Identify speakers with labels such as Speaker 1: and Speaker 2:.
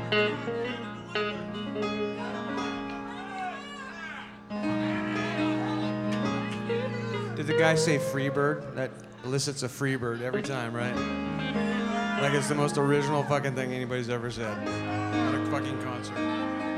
Speaker 1: Did the guy say Freebird? That elicits a Freebird every time, right? Like it's the most original fucking thing anybody's ever said at a fucking concert.